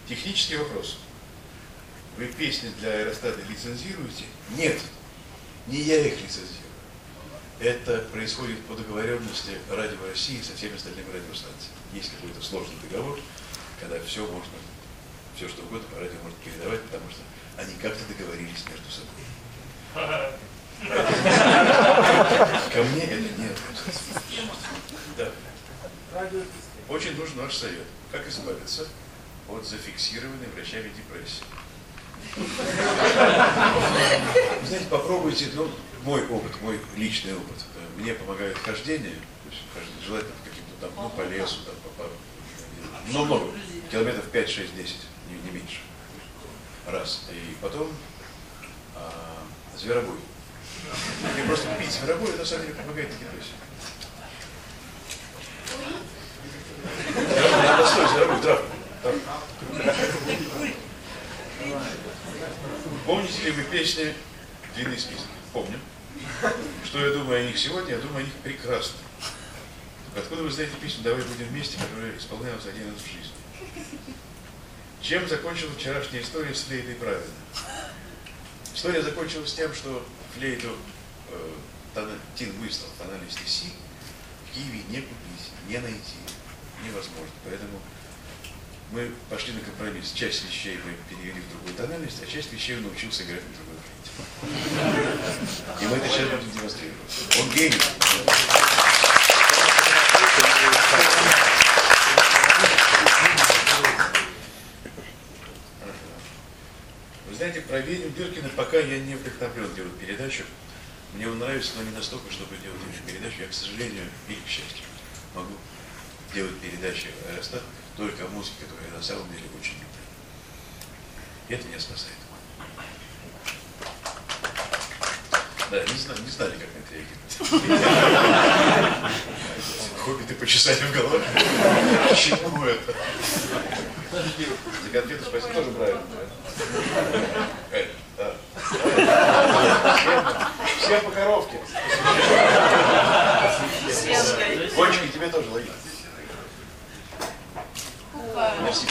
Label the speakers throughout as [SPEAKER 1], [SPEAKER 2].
[SPEAKER 1] Технический вопрос. Вы песни для аэростата лицензируете? Нет, не я их лицензирую. Это происходит по договоренности Радио России со всеми остальными радиостанциями. Есть какой-то сложный договор, когда все можно, все что угодно по радио можно передавать, потому что они как-то договорились между собой. Ко мне это нет. Да. Очень нужен ваш совет. Как избавиться от зафиксированной врачами депрессии? Вы знаете, попробуйте, ну, мой опыт, мой личный опыт. Мне помогает хождение, то есть, желательно каким-то там, ну, по лесу, там, но много, километров 5, 6, 10, не меньше. Раз. И потом зверобой. И просто пить зверобой, это на самом деле помогает депрессии. Настой зверобой, травку. Помните ли вы песни «Длинный список»? Помню. Что я думаю о них сегодня? Я думаю о них прекрасно. Откуда вы знаете песню «Давай будем вместе», которая исполнялась один раз в жизни? Чем закончилась вчерашняя история с флейтой правильно? История закончилась тем, что флейту Тин Уистл, тональности Си, в Киеве не купить, не найти невозможно. Поэтому мы пошли на компромисс. Часть вещей мы перевели в другую тональность, а часть вещей он научился играть на другой флейте. И мы это сейчас будем демонстрировать. Он гений. Вы знаете, про Веню Биркина пока я не вдохновлен делать передачу. Мне он нравится, но не настолько, чтобы делать передачу. Я, к сожалению, или к счастью, могу делать передачи «Аэростат» только о музыке, которую я на самом деле очень люблю. И это меня спасает. Да, не знали, как на это реагировать. Хоббиты почесали в голове. Почему это? За конфету спасибо, тоже правильно. Да. Всем по коровке. Кончики тебе тоже лови. Merci.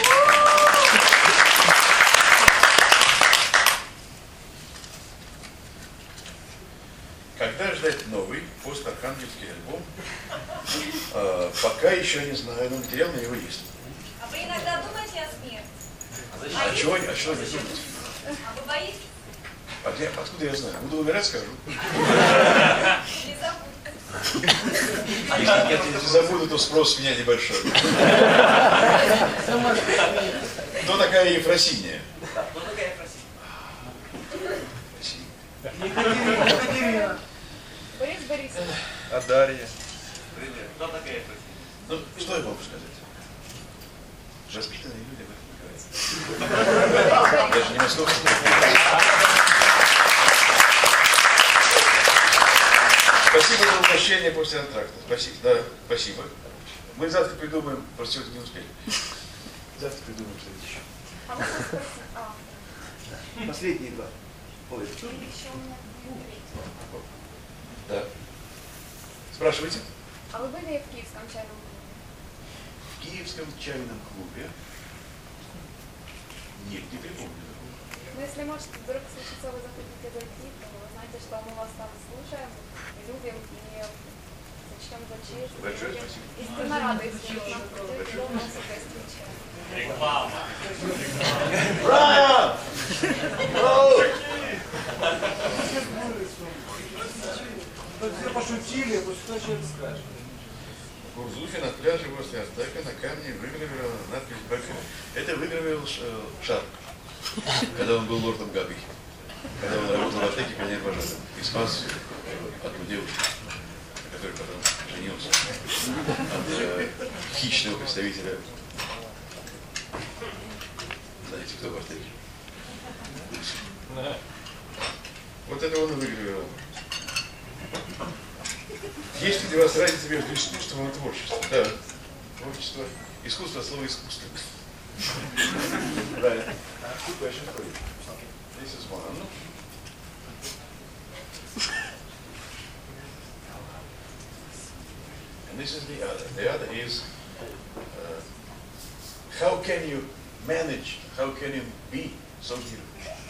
[SPEAKER 1] Когда ждать новый постархангельский альбом? Пока еще не знаю, но материал на него есть.
[SPEAKER 2] А вы иногда думаете о смерти?
[SPEAKER 1] А чего не думать?
[SPEAKER 2] А вы боитесь?
[SPEAKER 1] Откуда я знаю? Буду умирать, скажу.
[SPEAKER 2] Или забудете?
[SPEAKER 1] Если забуду, то спрос с меня небольшой. Кто такая Ефросинья?
[SPEAKER 3] Кто такая Ефросинья?
[SPEAKER 4] Екатерина.
[SPEAKER 2] Борис Борисович.
[SPEAKER 1] А Дарья?
[SPEAKER 3] Привет. Кто такая Ефросинья?
[SPEAKER 1] Ну, что я могу сказать? Воспитанные люди об этом говорят. Даже не московские. Спасибо за угощение после антракта. Спасибо. Да, спасибо. Мы завтра придумаем, просто сегодня не успели. Завтра придумаем что-то еще.
[SPEAKER 2] А можно спросить?
[SPEAKER 4] Последние два. Ой.
[SPEAKER 2] Еще у меня третий.
[SPEAKER 1] Да. Спрашивайте.
[SPEAKER 2] А вы были в Киевском чайном клубе?
[SPEAKER 1] В Киевском чайном клубе? Нет, не припомню.
[SPEAKER 2] Ну, если, может, вдруг случится, вы захотите зайти, то вы знаете, что мы вас там слушаем, и любим, и зачтем за честь.
[SPEAKER 1] Большое спасибо.
[SPEAKER 2] Искренне рады, если вы нам придете до нас и гостите.
[SPEAKER 3] Реклама.
[SPEAKER 1] Браво!
[SPEAKER 4] Все пошутили, а после того человек скажет.
[SPEAKER 1] Курзуфин от пляжа возле Артака на камне выгравировал надпись «Бакер». Это выгравировал Шар, когда он был лордом Гагой. Когда он работал в Артеке пионер-вожатым. И спас одну девушку, на которой потом женился. От хищного представителя. Знаете, кто в Артеке? Вот это он и выгравировал. Есть ли для вас разница между искусством и творчеством? Да. Творчество. Искусство от слова искусство. Да. Good question for you. This is one. And this is the other. The other is how can you managed? How can you be so beautiful?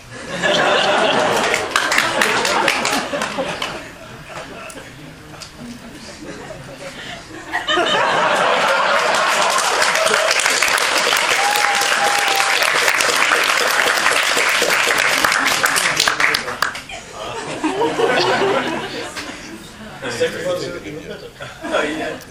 [SPEAKER 5] Oh, yeah.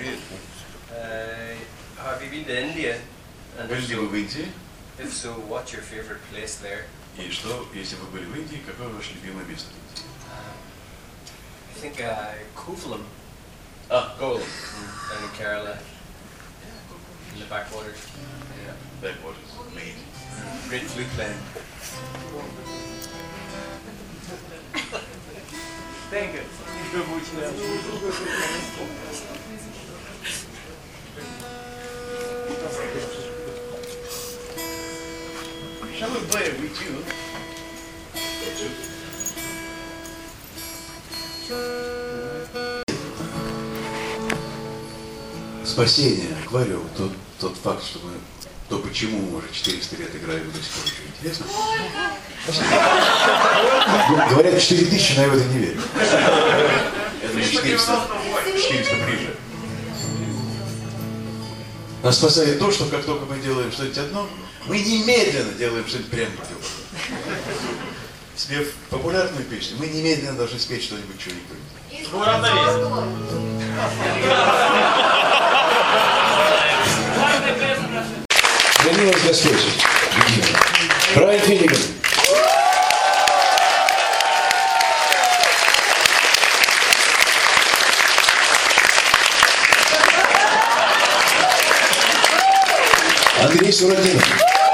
[SPEAKER 5] Have you been to India? And
[SPEAKER 1] Были ли вы в Индии?
[SPEAKER 5] if so, what's your favorite place there?
[SPEAKER 1] И что, если вы были в Индии, какое ваше любимое место в Индии?
[SPEAKER 5] I think Kovalam
[SPEAKER 1] Коулам.
[SPEAKER 5] down in Kerala, in the backwaters. Yeah.
[SPEAKER 1] Backwaters. Amazing.
[SPEAKER 5] Great flute playing.
[SPEAKER 3] Thank you.
[SPEAKER 1] Shall we play with you? Спасение, аквариум, тот факт, что мы, то почему мы уже 400 лет играем до сих пор, еще интересно? Говорят 4000, но я в это не верю. Я думаю, 400 ближе. Нас спасает то, что как только мы делаем что-нибудь одно, мы немедленно делаем что-нибудь прямо противоположное. Спев популярную песню, мы немедленно должны спеть что-нибудь, чего никто не знает.
[SPEAKER 6] Храни вас Господь. Брайан Финниган. Андрей Суратинов.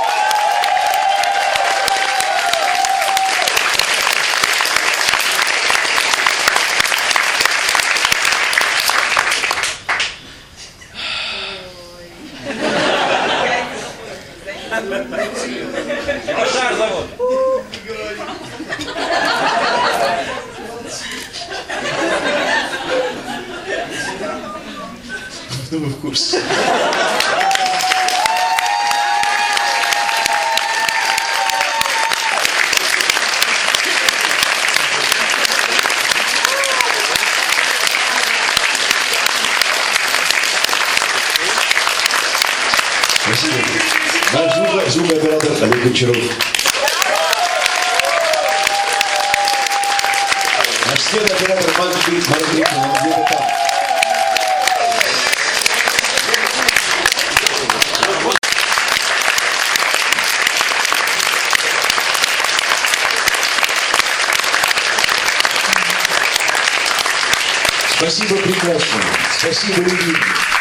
[SPEAKER 3] Пожар завод.
[SPEAKER 1] Ну, вы в курсе.
[SPEAKER 6] Спасибо. Наш звукооператор Олег Гончаров. Наш сценоператор Маргарита, он где-то там. Спасибо прекрасно. Спасибо, Лидия.